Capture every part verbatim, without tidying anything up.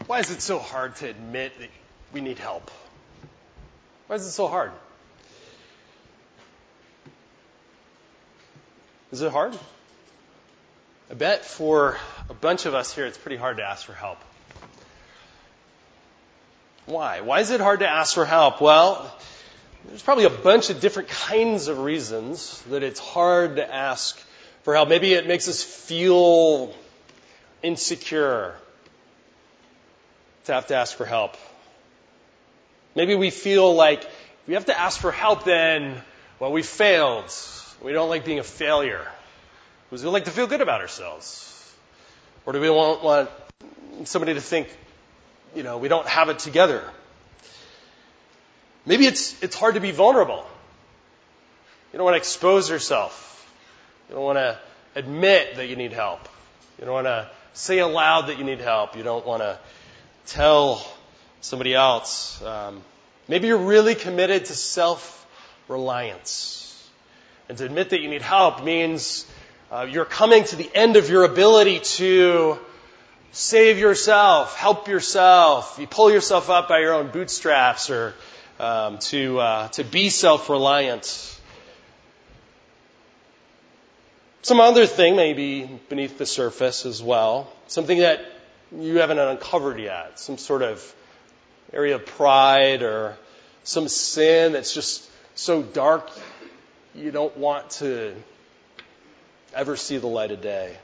Why is it so hard to admit that we need help? Why is it so hard? Is it hard? I bet for a bunch of us here, it's pretty hard to ask for help. Why? Why is it hard to ask for help? Well, there's probably a bunch of different kinds of reasons that it's hard to ask for help. Maybe it makes us feel insecure to have to ask for help. Maybe we feel like if we have to ask for help, then, well, we failed. We don't like being a failure. Because we like to feel good about ourselves. Or do we want, want somebody to think, you know, we don't have it together? Maybe it's it's hard to be vulnerable. You don't want to expose yourself. You don't want to admit that you need help. You don't want to say aloud that you need help. You don't want to tell somebody else. Um, maybe you're really committed to self-reliance. And to admit that you need help means uh, you're coming to the end of your ability to save yourself, help yourself. You pull yourself up by your own bootstraps, or um, to uh, to be self-reliant. Some other thing may be beneath the surface as well. Something that you haven't uncovered yet. Some sort of area of pride or some sin that's just so dark you don't want to ever see the light of day.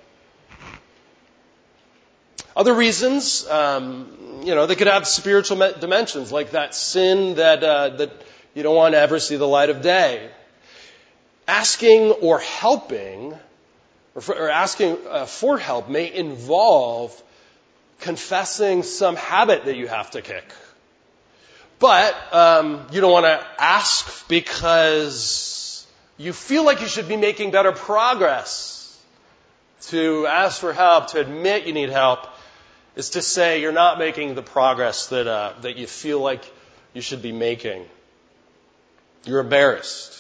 Other reasons, um, you know, they could have spiritual dimensions, like that sin that uh, that you don't want to ever see the light of day. Asking or helping, or, for, or asking uh, for help may involve confessing some habit that you have to kick. But um, you don't want to ask because you feel like you should be making better progress. To ask for help, to admit you need help, is to say you're not making the progress that uh, that you feel like you should be making. You're embarrassed.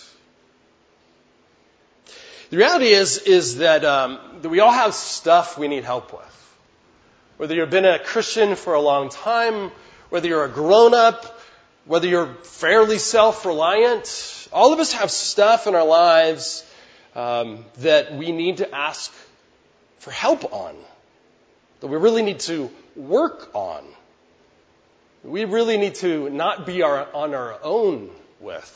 The reality is is that, um, that we all have stuff we need help with. Whether you've been a Christian for a long time, whether you're a grown-up, whether you're fairly self-reliant, all of us have stuff in our lives um, that we need to ask for help on, that we really need to work on. We really need to not be our, on our own with.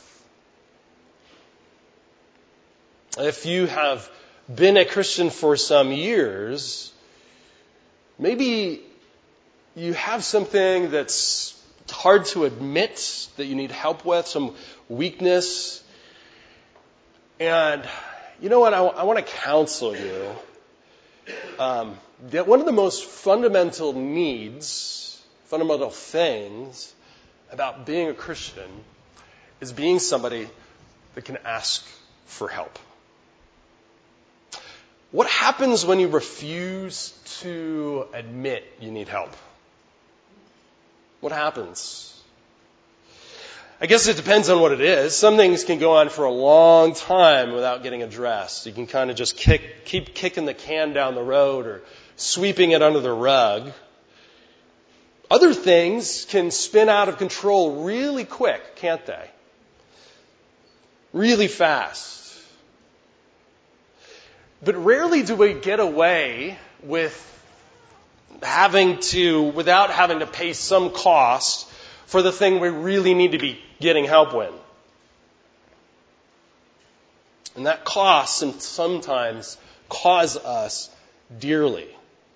If you have been a Christian for some years, maybe you have something that's hard to admit that you need help with, some weakness. And you know what? I, I want to counsel you um, that one of the most fundamental needs, fundamental things about being a Christian is being somebody that can ask for help. What happens when you refuse to admit you need help? What happens? I guess it depends on what it is. Some things can go on for a long time without getting addressed. You can kind of just kick, keep kicking the can down the road or sweeping it under the rug. Other things can spin out of control really quick, can't they? Really fast. But rarely do we get away with having to, without having to pay some cost for the thing we really need to be getting help with. And that costs and sometimes cause us dearly.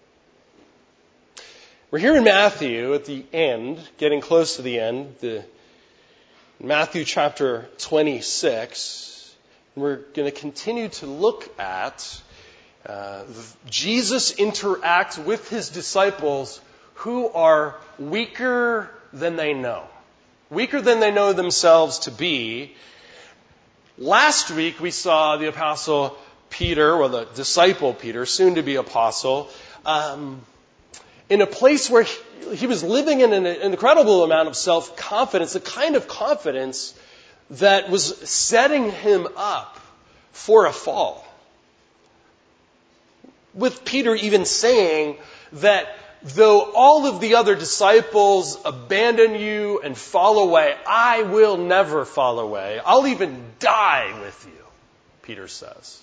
We're here in Matthew at the end, getting close to the end, the Matthew chapter twenty-six. We're going to continue to look at uh, Jesus interact with his disciples who are weaker than they know. Weaker than they know themselves to be. Last week we saw the apostle Peter, or the disciple Peter, soon to be apostle, um, in a place where he, he was living in an, an incredible amount of self-confidence, the kind of confidence that was setting him up for a fall. With Peter even saying that though all of the other disciples abandon you and fall away, I will never fall away. I'll even die with you, Peter says.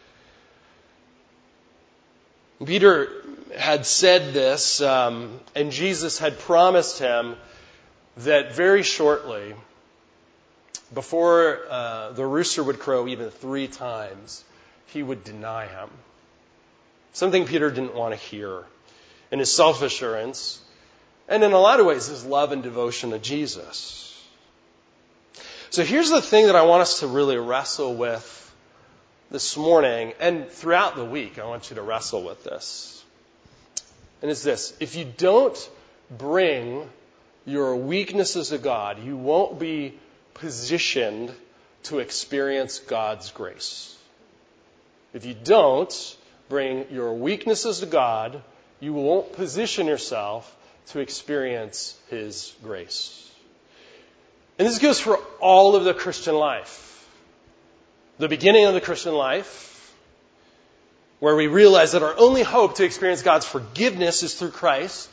Peter had said this, um, and Jesus had promised him that very shortly, before uh, the rooster would crow even three times, he would deny him. Something Peter didn't want to hear. In his self-assurance, and in a lot of ways, his love and devotion to Jesus. So here's the thing that I want us to really wrestle with this morning, and throughout the week, I want you to wrestle with this. And it's this: if you don't bring your weaknesses to God, you won't be positioned to experience God's grace. If you don't bring your weaknesses to God, you won't position yourself to experience His grace. And this goes for all of the Christian life. The beginning of the Christian life, where we realize that our only hope to experience God's forgiveness is through Christ.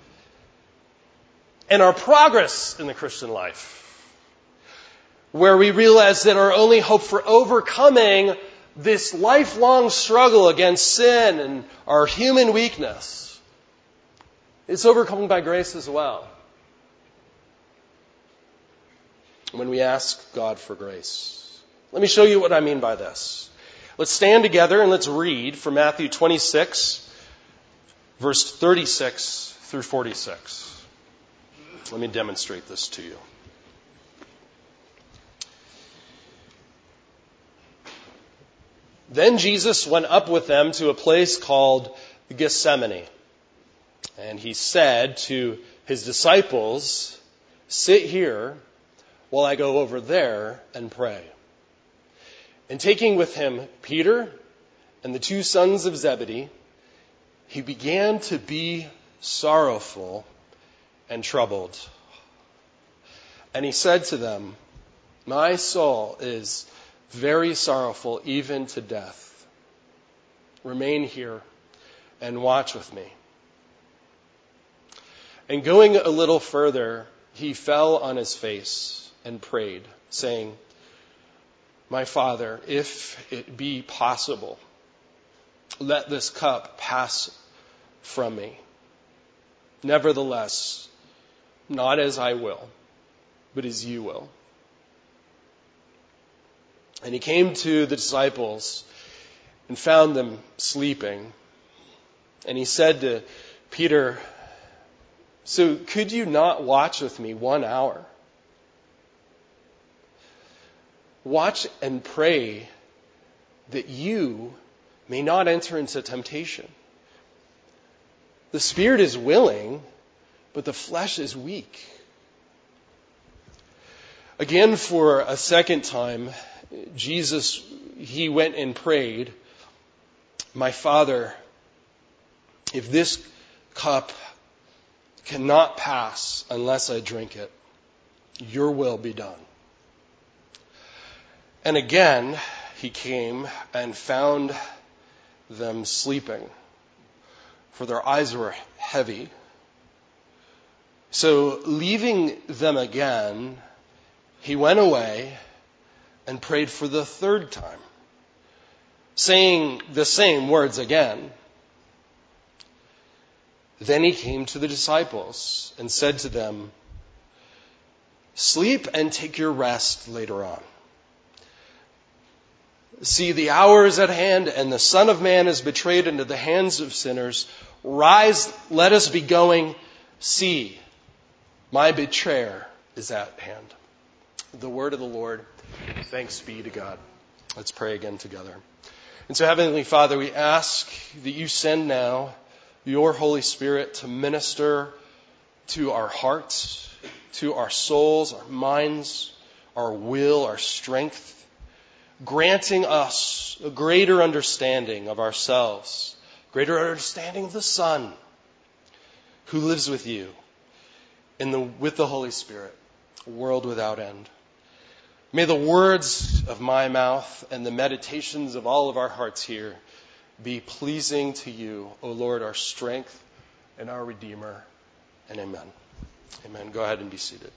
And our progress in the Christian life, where we realize that our only hope for overcoming this lifelong struggle against sin and our human weakness is overcome by grace as well. When we ask God for grace. Let me show you what I mean by this. Let's stand together and let's read from Matthew twenty-six, verse thirty-six through forty-six. Let me demonstrate this to you. Then Jesus went up with them to a place called Gethsemane. And he said to his disciples, "Sit here while I go over there and pray." And taking with him Peter and the two sons of Zebedee, he began to be sorrowful and troubled. And he said to them, "My soul is very sorrowful, even to death. Remain here and watch with me." And going a little further, he fell on his face and prayed, saying, "My Father, if it be possible, let this cup pass from me. Nevertheless, not as I will, but as you will." And he came to the disciples and found them sleeping. And he said to Peter, "So could you not watch with me one hour? Watch and pray that you may not enter into temptation. The spirit is willing, but the flesh is weak." Again, for a second time, Jesus, he went and prayed, "My Father, if this cup cannot pass unless I drink it, your will be done." And again, he came and found them sleeping, for their eyes were heavy. So leaving them again, he went away and prayed for the third time, saying the same words again. Then he came to the disciples and said to them, "Sleep and take your rest later on. See, the hour is at hand, and the Son of Man is betrayed into the hands of sinners. Rise, let us be going. See, my betrayer is at hand." The word of the Lord. Thanks be to God. Let's pray again together. And so, Heavenly Father, we ask that you send now your Holy Spirit to minister to our hearts, to our souls, our minds, our will, our strength, granting us a greater understanding of ourselves, greater understanding of the Son who lives with you in the, with the Holy Spirit, a world without end. May the words of my mouth and the meditations of all of our hearts here be pleasing to you, O Lord, our strength and our Redeemer. And amen. Amen. Go ahead and be seated.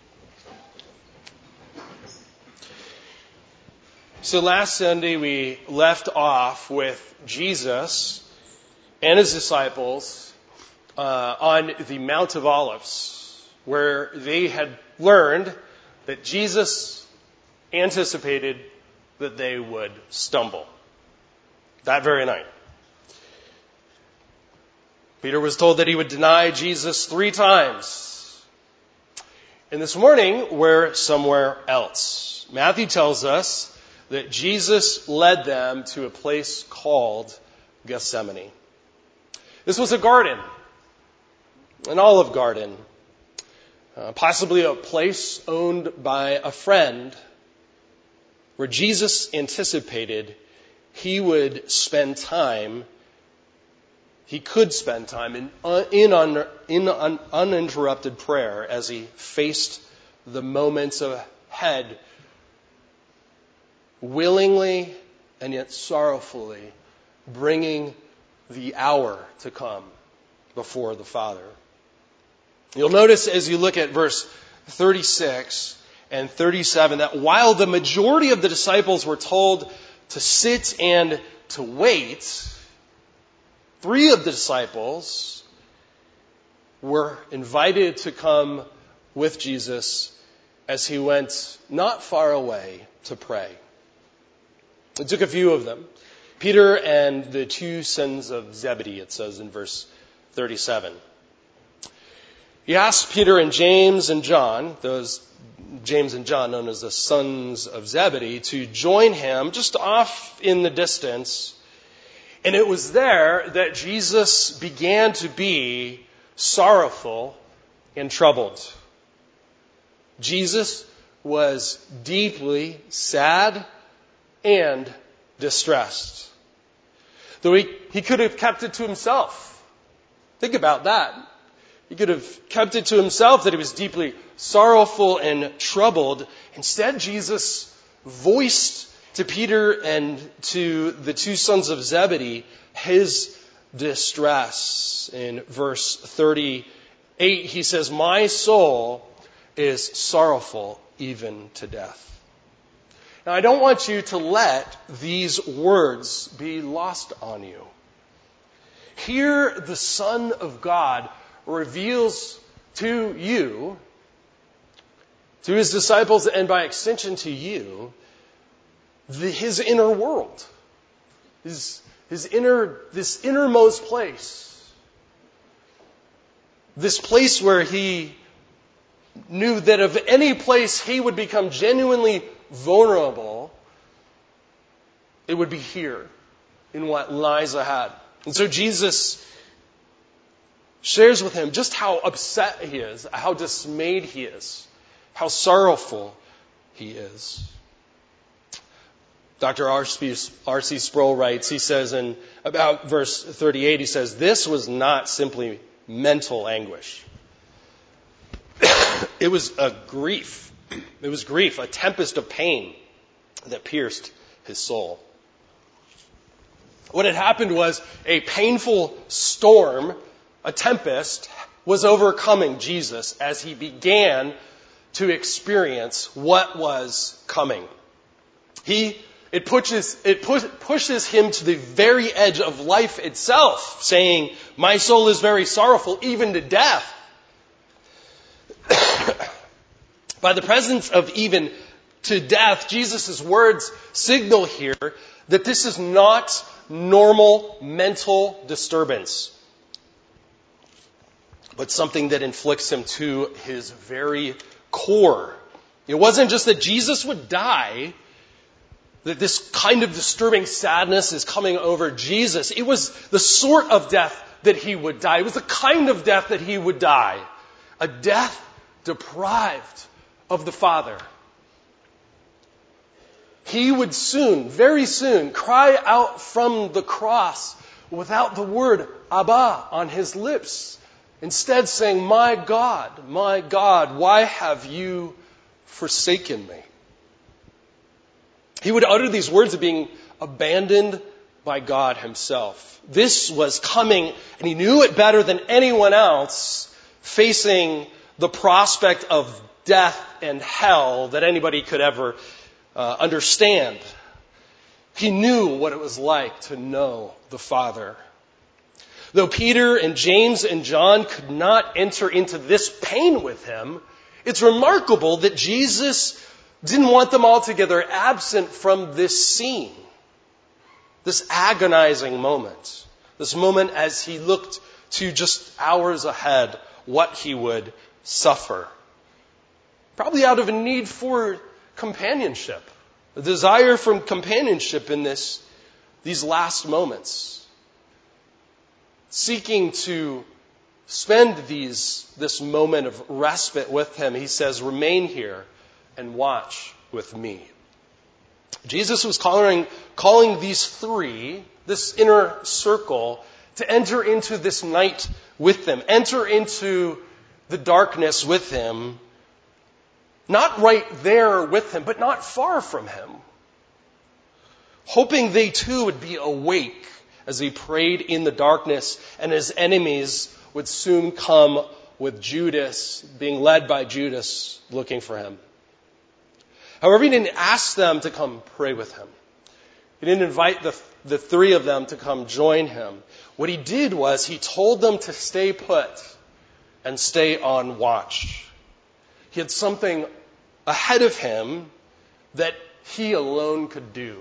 So last Sunday we left off with Jesus and his disciples uh, on the Mount of Olives, where they had learned that Jesus anticipated that they would stumble that very night. Peter was told that he would deny Jesus three times. And this morning, we're somewhere else. Matthew tells us that Jesus led them to a place called Gethsemane. This was a garden, an olive garden, uh, possibly a place owned by a friend where Jesus anticipated he would spend time, he could spend time in, in, un, in un, uninterrupted prayer as he faced the moments ahead, willingly and yet sorrowfully bringing the hour to come before the Father. You'll notice as you look at verse thirty-six and thirty-seven that while the majority of the disciples were told to sit and to wait, three of the disciples were invited to come with Jesus as he went not far away to pray. It took a few of them. Peter and the two sons of Zebedee, it says in verse thirty-seven. He asked Peter and James and John, those James and John known as the sons of Zebedee, to join him just off in the distance. And it was there that Jesus began to be sorrowful and troubled. Jesus was deeply sad and distressed. Though he, he could have kept it to himself. Think about that. He could have kept it to himself that he was deeply sorrowful and troubled. Instead, Jesus voiced to Peter and to the two sons of Zebedee his distress. In verse thirty-eight, he says, "My soul is sorrowful even to death." Now, I don't want you to let these words be lost on you. Here, the Son of God reveals to you, to his disciples, and by extension to you, the, his inner world, his, his inner, this innermost place, this place where he knew that of any place he would become genuinely vulnerable, it would be here in what lies ahead. And so Jesus shares with him just how upset he is, how dismayed he is, how sorrowful he is. Doctor R C Sproul writes, he says in about verse thirty-eight, he says, "This was not simply mental anguish. It was a grief. It was grief, a tempest of pain that pierced his soul." What had happened was a painful storm, a tempest, was overcoming Jesus as he began to experience what was coming. He, it pushes, it push, pushes him to the very edge of life itself, saying, "My soul is very sorrowful, even to death." By the presence of even to death, Jesus' words signal here that this is not normal mental disturbance, but something that inflicts him to his very core. It wasn't just that Jesus would die, that this kind of disturbing sadness is coming over Jesus. It was the sort of death that he would die. It was the kind of death that he would die. A death deprived of the Father. He would soon, very soon, cry out from the cross without the word Abba on his lips. Instead saying, "My God, my God, why have you forsaken me?" He would utter these words of being abandoned by God himself. This was coming, and he knew it better than anyone else, facing the prospect of death and hell that anybody could ever uh, understand. He knew what it was like to know the Father. Though Peter and James and John could not enter into this pain with him, it's remarkable that Jesus didn't want them altogether absent from this scene, this agonizing moment, this moment as he looked to just hours ahead what he would suffer. Probably out of a need for companionship, a desire for companionship in this, these last moments. Seeking to spend these, this moment of respite with him, he says, remain here and watch with me. Jesus was calling, calling these three, this inner circle, to enter into this night with them, enter into the darkness with him, not right there with him, but not far from him, hoping they too would be awake as he prayed in the darkness, and his enemies would soon come with Judas, being led by Judas, looking for him. However, he didn't ask them to come pray with him. He didn't invite the, the three of them to come join him. What he did was he told them to stay put and stay on watch. He had something ahead of him that he alone could do.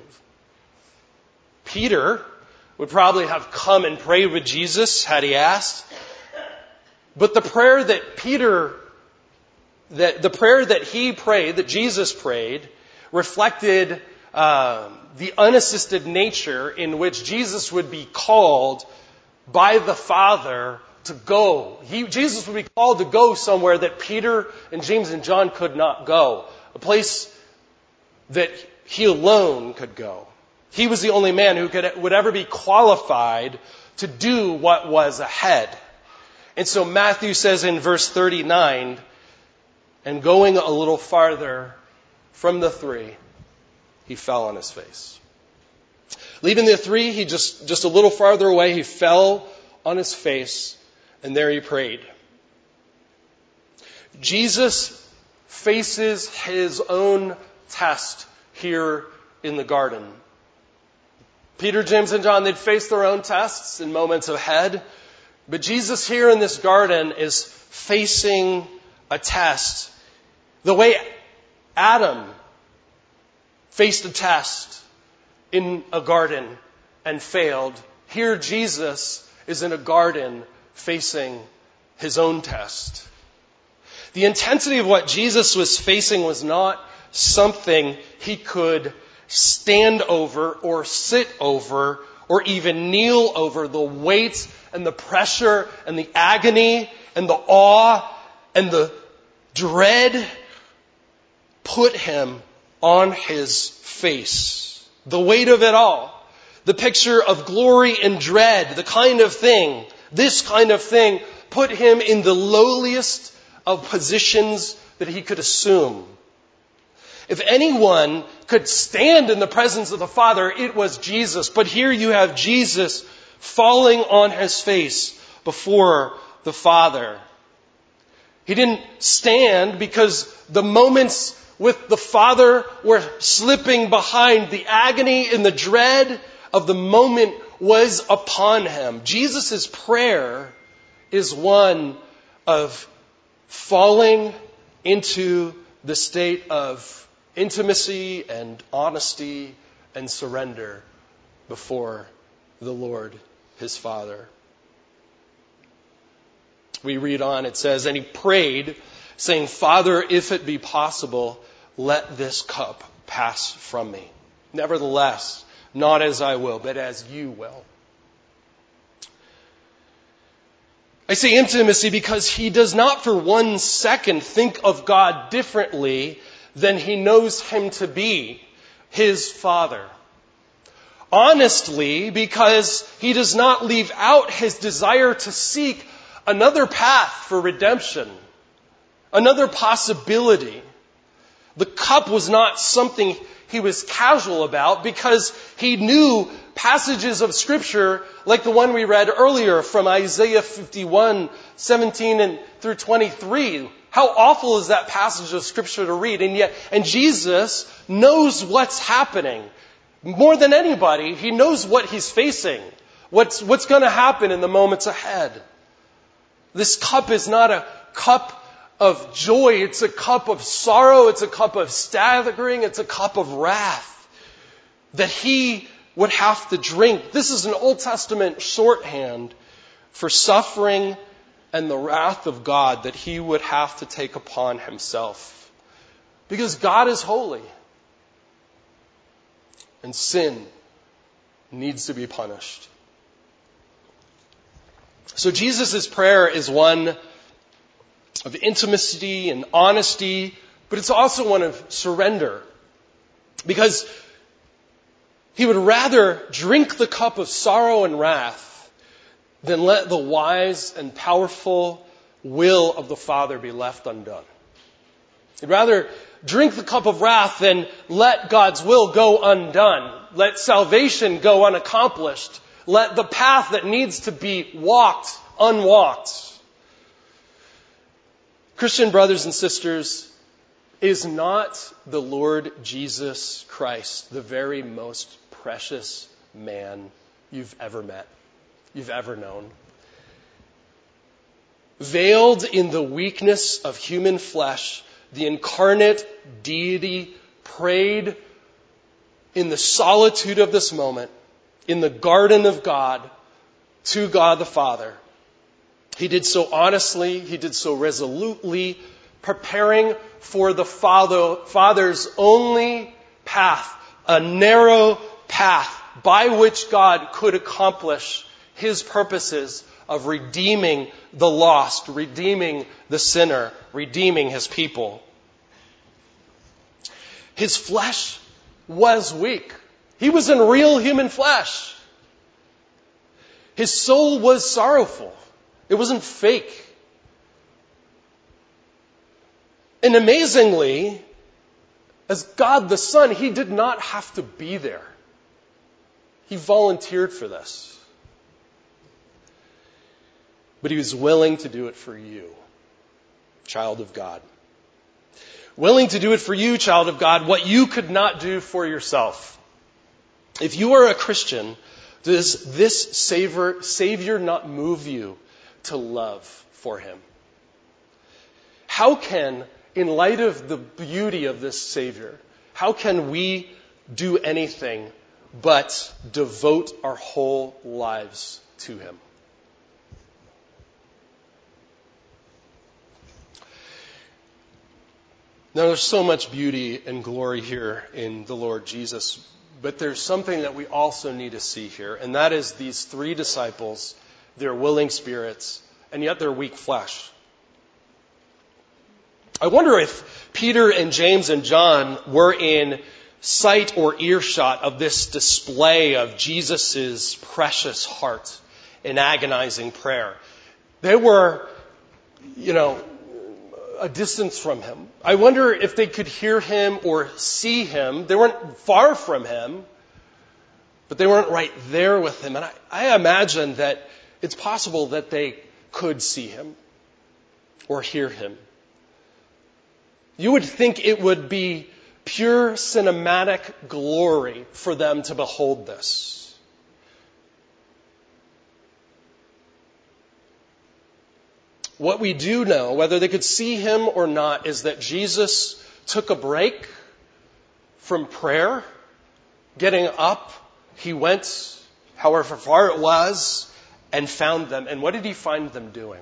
Peter would probably have come and prayed with Jesus had he asked. But the prayer that Peter, that the prayer that he prayed, that Jesus prayed, reflected uh, the unassisted nature in which Jesus would be called by the Father to go. He, Jesus would be called to go somewhere that Peter and James and John could not go. A place that he alone could go. He was the only man who could, would ever be qualified to do what was ahead. And so Matthew says in verse thirty-nine, and going a little farther from the three, he fell on his face. Leaving the three, he just, just a little farther away, he fell on his face, and there he prayed. Jesus faces his own test here in the garden. Peter, James, and John, they'd face their own tests in moments ahead. But Jesus here in this garden is facing a test. The way Adam faced a test in a garden and failed, here Jesus is in a garden facing his own test. The intensity of what Jesus was facing was not something he could stand over or sit over or even kneel over. The weight and the pressure and the agony and the awe and the dread put him on his face. The weight of it all. The picture of glory and dread, the kind of thing, this kind of thing, put him in the lowliest of positions that he could assume. If anyone could stand in the presence of the Father, it was Jesus. But here you have Jesus falling on his face before the Father. He didn't stand because the moments with the Father were slipping behind. The agony and the dread of the moment was upon him. Jesus' prayer is one of falling into the state of intimacy and honesty and surrender before the Lord, his Father. We read on, it says, and he prayed, saying, Father, if it be possible, let this cup pass from me. Nevertheless, not as I will, but as you will. I say intimacy because he does not for one second think of God differently than he knows him to be, his Father. Honestly, because he does not leave out his desire to seek another path for redemption, another possibility. The cup was not something he was casual about, because he knew passages of Scripture like the one we read earlier from Isaiah fifty-one, seventeen and through twenty-three. How awful is that passage of Scripture to read? And yet, and Jesus knows what's happening. More than anybody, he knows what he's facing. What's, what's going to happen in the moments ahead. This cup is not a cup of joy. It's a cup of sorrow. It's a cup of staggering. It's a cup of wrath that he would have to drink. This is an Old Testament shorthand for suffering and the wrath of God that he would have to take upon himself. Because God is holy. And sin needs to be punished. So Jesus' prayer is one of intimacy and honesty, but it's also one of surrender. Because he would rather drink the cup of sorrow and wrath than let the wise and powerful will of the Father be left undone. He'd rather drink the cup of wrath than let God's will go undone. Let salvation go unaccomplished. Let the path that needs to be walked, unwalked. Christian brothers and sisters, is not the Lord Jesus Christ the very most precious man you've ever met, you've ever known? Veiled in the weakness of human flesh, the incarnate deity prayed in the solitude of this moment, in the garden of God, to God the Father. He did so honestly, he did so resolutely, preparing for the Father, Father's only path, a narrow path by which God could accomplish his purposes of redeeming the lost, redeeming the sinner, redeeming his people. His flesh was weak. He was in real human flesh. His soul was sorrowful. It wasn't fake. And amazingly, as God the Son, he did not have to be there. He volunteered for this. But he was willing to do it for you, child of God. Willing to do it for you, child of God, what you could not do for yourself. If you are a Christian, does this Savior, Savior not move you to love for him? How can, in light of the beauty of this Savior, how can we do anything but devote our whole lives to him? Now, there's so much beauty and glory here in the Lord Jesus, but there's something that we also need to see here, and that is these three disciples, they're willing spirits, and yet they're weak flesh. I wonder if Peter and James and John were in sight or earshot of this display of Jesus' precious heart in agonizing prayer. They were, you know, a distance from him. I wonder if they could hear him or see him. They weren't far from him, but they weren't right there with him. And I, I imagine that it's possible that they could see him or hear him. You would think it would be pure cinematic glory for them to behold this. What we do know, whether they could see him or not, is that Jesus took a break from prayer. Getting up, he went, however far it was, and found them. And what did he find them doing?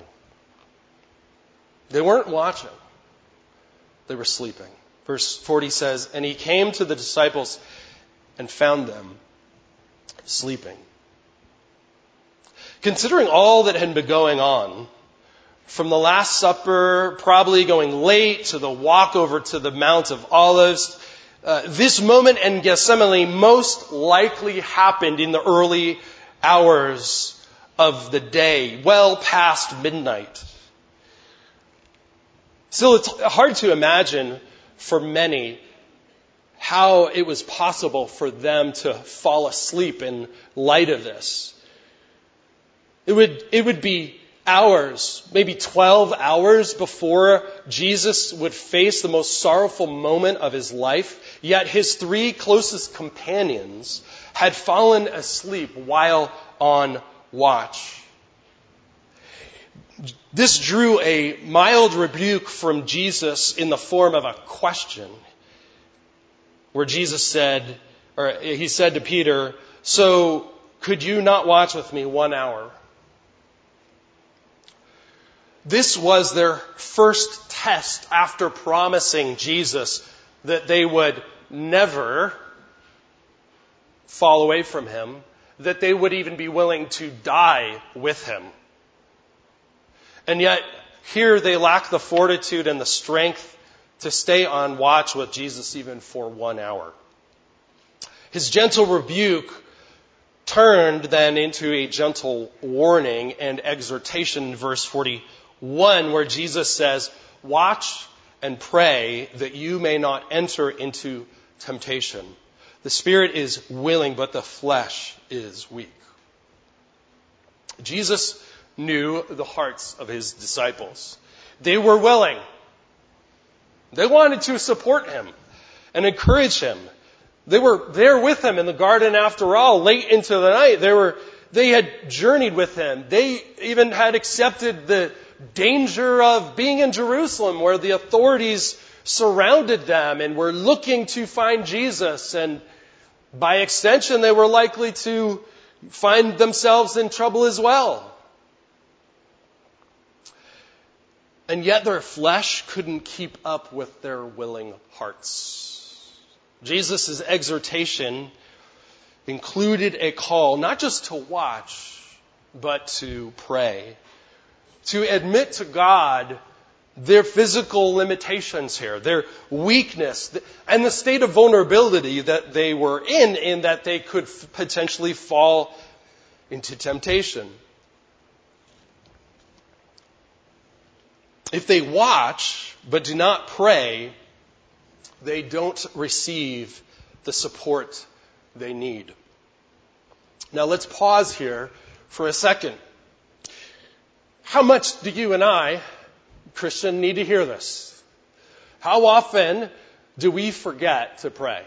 They weren't watching. They were sleeping. Verse forty says, and he came to the disciples and found them sleeping. Considering all that had been going on, from the Last Supper, probably going late, to the walk over to the Mount of Olives, uh, this moment in Gethsemane most likely happened in the early hours of the day, well past midnight. Still, it's hard to imagine for many how it was possible for them to fall asleep in light of this. It would, it would be hours, maybe twelve hours before Jesus would face the most sorrowful moment of his life, yet his three closest companions had fallen asleep while on watch. This drew a mild rebuke from Jesus in the form of a question, where Jesus said, or he said to Peter, "So could you not watch with me one hour?" This was their first test after promising Jesus that they would never fall away from him, that they would even be willing to die with him. And yet, here they lack the fortitude and the strength to stay on watch with Jesus even for one hour. His gentle rebuke turned then into a gentle warning and exhortation in verse forty-one, where Jesus says, "Watch and pray that you may not enter into temptation. The spirit is willing, but the flesh is weak." Jesus knew the hearts of his disciples. They were willing. They wanted to support him and encourage him. They were there with him in the garden after all, late into the night. They were, they had journeyed with him. They even had accepted the danger of being in Jerusalem, where the authorities surrounded them and were looking to find Jesus. And by extension, they were likely to find themselves in trouble as well. And yet their flesh couldn't keep up with their willing hearts. Jesus' exhortation included a call not just to watch, but to pray. To admit to God their physical limitations here, their weakness, and the state of vulnerability that they were in, in that they could potentially fall into temptation. If they watch but do not pray, they don't receive the support they need. Now let's pause here for a second. How much do you and I, Christian, need to hear this? How often do we forget to pray?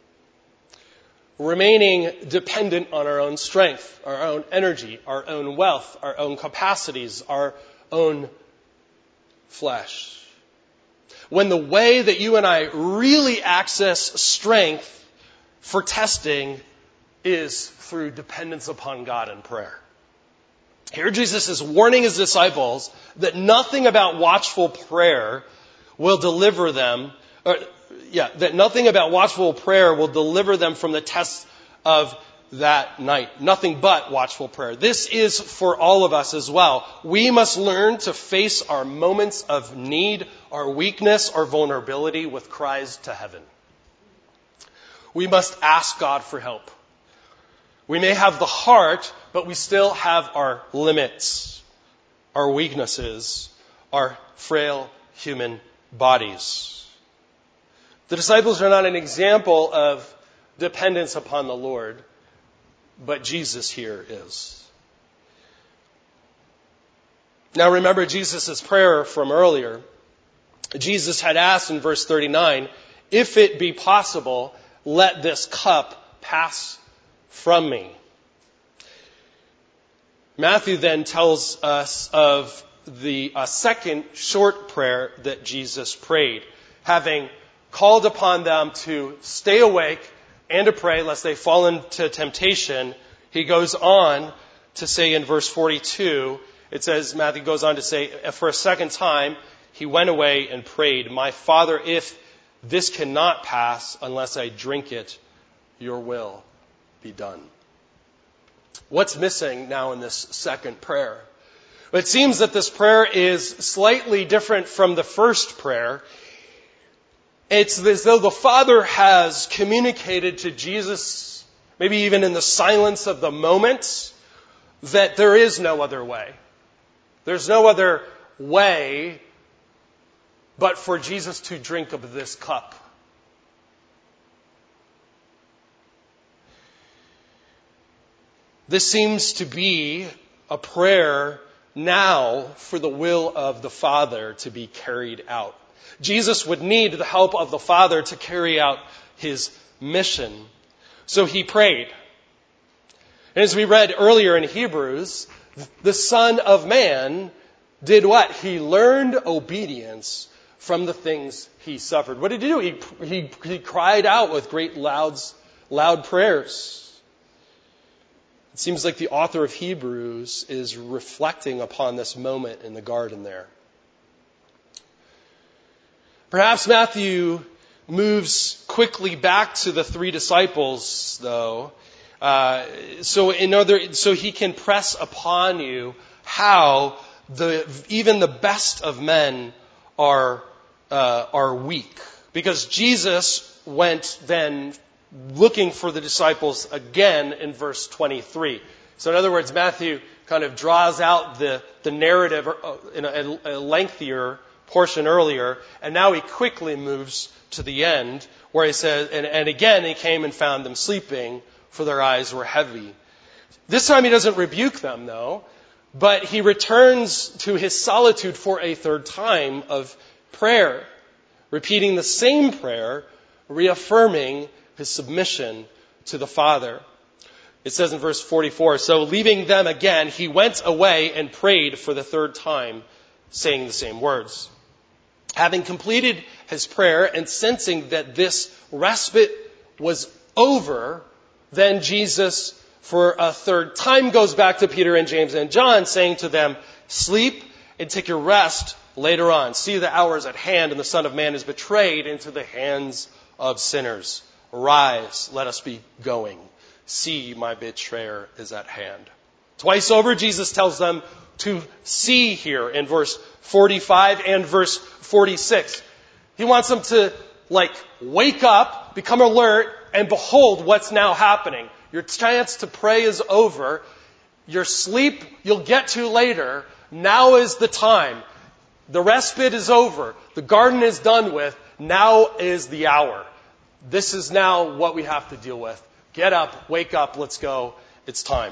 Remaining dependent on our own strength, our own energy, our own wealth, our own capacities, our own flesh. When the way that you and I really access strength for testing is through dependence upon God in prayer. Here Jesus is warning his disciples that nothing about watchful prayer will deliver them, or, yeah, that nothing about watchful prayer will deliver them from the tests of that night. Nothing but watchful prayer. This is for all of us as well. We must learn to face our moments of need, our weakness, our vulnerability with cries to heaven. We must ask God for help. We may have the heart, but we still have our limits, our weaknesses, our frail human bodies. The disciples are not an example of dependence upon the Lord, but Jesus here is. Now remember Jesus' prayer from earlier. Jesus had asked in verse thirty-nine, "If it be possible, let this cup pass from me." Matthew then tells us of the uh, second short prayer that Jesus prayed, having called upon them to stay awake and to pray lest they fall into temptation. He goes on to say in verse forty-two, it says, Matthew goes on to say, for a second time, he went away and prayed, "My Father, if this cannot pass unless I drink it, your will be done." What's missing now in this second prayer? It seems that this prayer is slightly different from the first prayer. It's as though the Father has communicated to Jesus, maybe even in the silence of the moment, that there is no other way. There's no other way but for Jesus to drink of this cup. This seems to be a prayer now for the will of the Father to be carried out. Jesus would need the help of the Father to carry out his mission. So he prayed. And as we read earlier in Hebrews, the Son of Man did what? He learned obedience from the things he suffered. What did he do? He, he, he cried out with great loud, loud prayers. It seems like the author of Hebrews is reflecting upon this moment in the garden there. Perhaps Matthew moves quickly back to the three disciples, though, uh, so in other, so he can press upon you how the even the best of men are uh, are weak, because Jesus went then looking for the disciples again in verse twenty-three. So in other words, Matthew kind of draws out the, the narrative in a, a lengthier portion earlier, and now he quickly moves to the end where he says, and, and again he came and found them sleeping, for their eyes were heavy. This time he doesn't rebuke them, though, but he returns to his solitude for a third time of prayer, repeating the same prayer, reaffirming his submission to the Father. It says in verse forty-four, so leaving them again, he went away and prayed for the third time, saying the same words. Having completed his prayer and sensing that this respite was over, then Jesus, for a third time, goes back to Peter and James and John, saying to them, sleep and take your rest later on. See, the hour is at hand, and the Son of Man is betrayed into the hands of sinners. Arise, let us be going. See, my betrayer is at hand. Twice over, Jesus tells them to see here in verse forty-five and verse forty-six. He wants them to, like, wake up, become alert, and behold what's now happening. Your chance to pray is over. Your sleep you'll get to later. Now is the time. The respite is over. The garden is done with. Now is the hour. This is now what we have to deal with. Get up, wake up, let's go. It's time.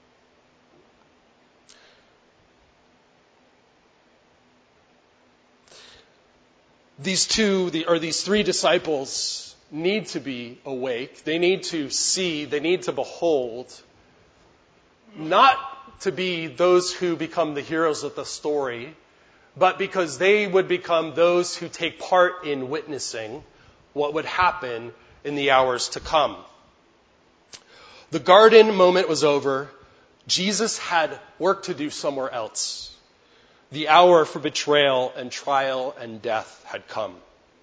These two, the, or these three disciples need to be awake. They need to see, they need to behold. Not to be those who become the heroes of the story, but because they would become those who take part in witnessing what would happen in the hours to come. The garden moment was over. Jesus had work to do somewhere else. The hour for betrayal and trial and death had come.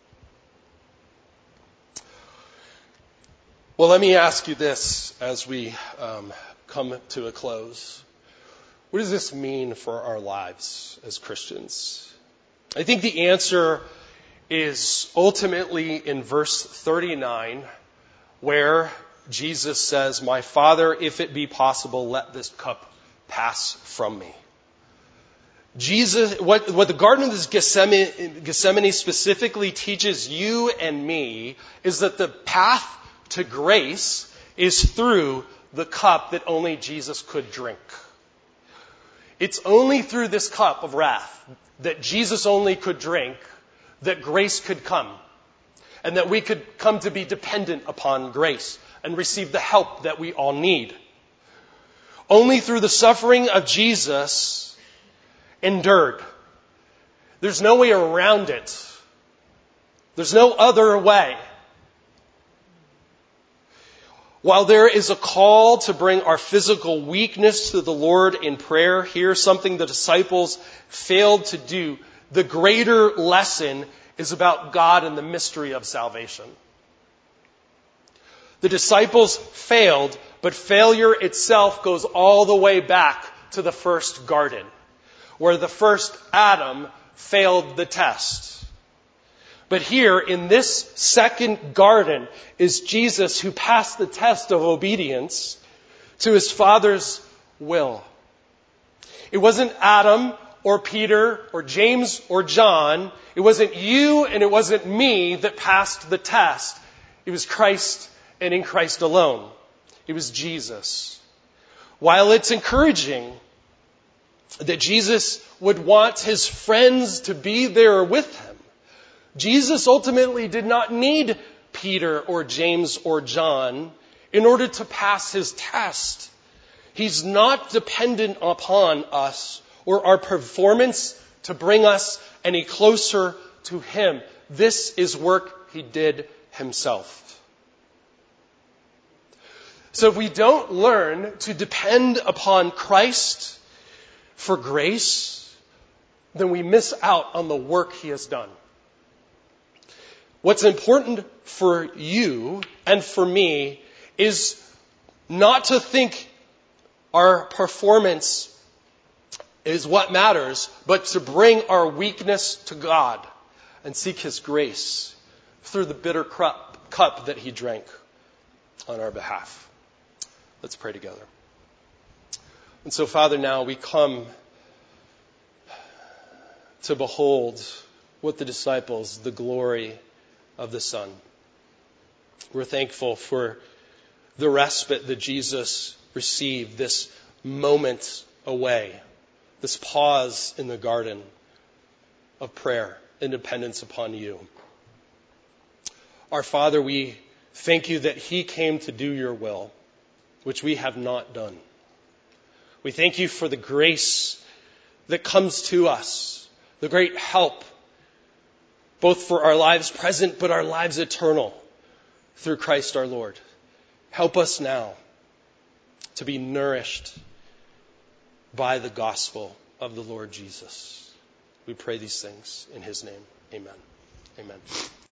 Well, let me ask you this as we um, come to a close. What does this mean for our lives as Christians? I think the answer is ultimately in verse thirty-nine, where Jesus says, my Father, if it be possible, let this cup pass from me. Jesus, what, what the Garden of Gethsemane, Gethsemane specifically teaches you and me is that the path to grace is through the cup that only Jesus could drink. It's only through this cup of wrath that Jesus only could drink that grace could come, and that we could come to be dependent upon grace and receive the help that we all need. Only through the suffering of Jesus endured. There's no way around it. There's no other way. While there is a call to bring our physical weakness to the Lord in prayer, here's something the disciples failed to do. The greater lesson is about God and the mystery of salvation. The disciples failed, but failure itself goes all the way back to the first garden, where the first Adam failed the test. But here, in this second garden, is Jesus who passed the test of obedience to his Father's will. It wasn't Adam or Peter or James or John. It wasn't you and it wasn't me that passed the test. It was Christ and in Christ alone. It was Jesus. While it's encouraging that Jesus would want his friends to be there with him, Jesus ultimately did not need Peter or James or John in order to pass his test. He's not dependent upon us or our performance to bring us any closer to him. This is work he did himself. So if we don't learn to depend upon Christ for grace, then we miss out on the work he has done. What's important for you and for me is not to think our performance is what matters, but to bring our weakness to God and seek his grace through the bitter cup, cup that he drank on our behalf. Let's pray together. And so, Father, now we come to behold with the disciples the glory of the Son. We're thankful for the respite that Jesus received, this moment away, this pause in the garden of prayer and dependence upon you. Our Father, we thank you that he came to do your will, which we have not done. We thank you for the grace that comes to us, the great help, both for our lives present, but our lives eternal, through Christ our Lord. Help us now to be nourished by the gospel of the Lord Jesus. We pray these things in his name. Amen. Amen.